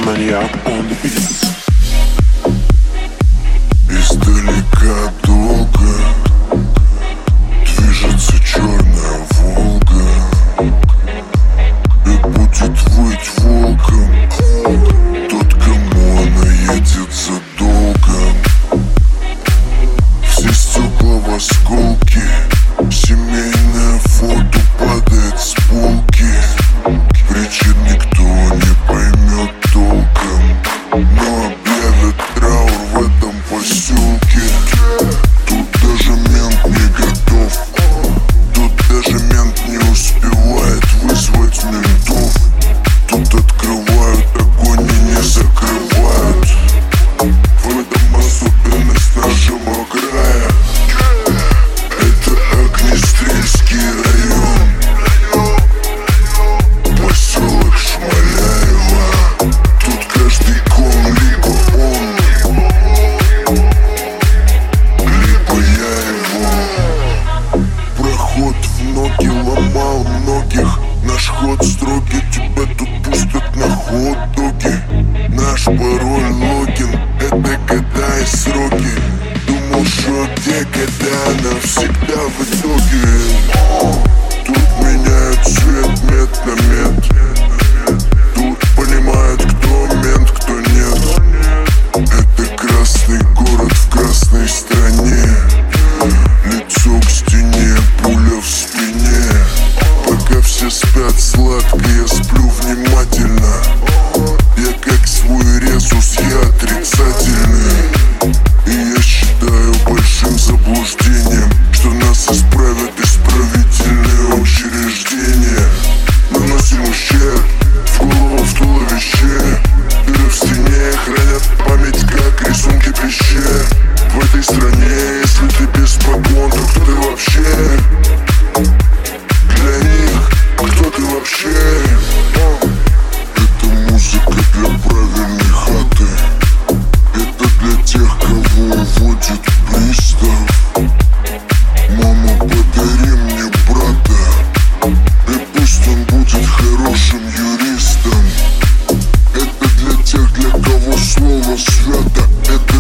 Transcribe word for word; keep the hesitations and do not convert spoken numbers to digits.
Maniac on the beat. Издалека долго движется черная Волга, и будет выть волком тот, кому она едет задолго. Все стекла в осколки, семейное фото падает с полки. Причин никто не поймет толком, но объявят траур в этом поселке. Тут даже мент не готов, тут даже мент не успевает вызвать ментов. Тут открывают огонь и не закрывают. В этом особенность нашего края. Это Огнестрельский район, поселок Шмаляева. Тут каждый ком либо он, либо я его. Проход в ноги ломал многих. Наш ход строгий, тебя тут пустят на хот-доги. Наш пароль логин, это года и сроки. Думал, что где, когда, навсегда в итоге. Тут меняют цвет мед на мед. Тут понимают, кто мент, кто нет. Это красный город в красной стране. Лицо к стене, пуля в спине. Пока все спят сладко, я сплю внимательно. Я как свой резус, я отрицательный. И я считаю большим заблуждением, что нас исправят исправительные учреждения. Наносим ущерб в голову, в туловище. Дыры в стене хранят память, как рисунки пещер. В этой стране, если ты без погон, то кто ты вообще? Для них, кто ты вообще? Это музыка для правильной хаты. Это для тех, кого уводит пристав. Мама, подари мне брата, и пусть он будет хорошим юристом. Это для тех, для кого слово свято. Это